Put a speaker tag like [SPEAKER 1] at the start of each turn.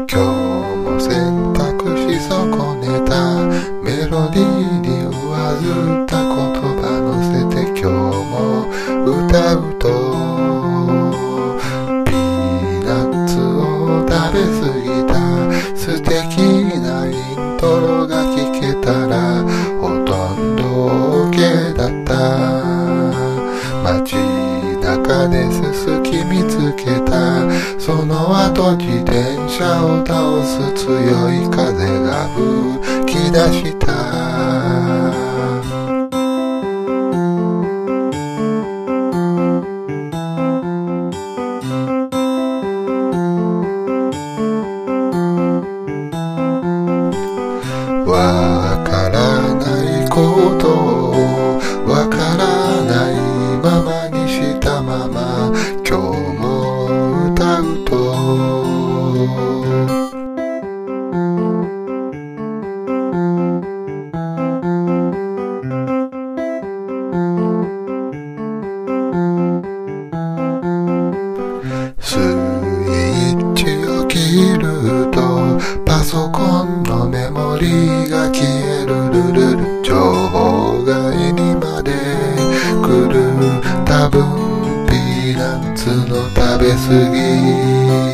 [SPEAKER 1] 今日も選択し損ねたメロディーに上ずった言葉乗せて今日も歌うとピーナッツを食べ過ぎた素敵なイントロが聴けたらほとんど OK だった街中ですすき見つけたその後自転車を倒す強い風が吹き出したわからないことをわからないままにしたまま今日も歌うとスイッチを切るとパソコンのメモリーが消えるルルル情報が絵にまで来る多分ピーナッツの食べ過ぎ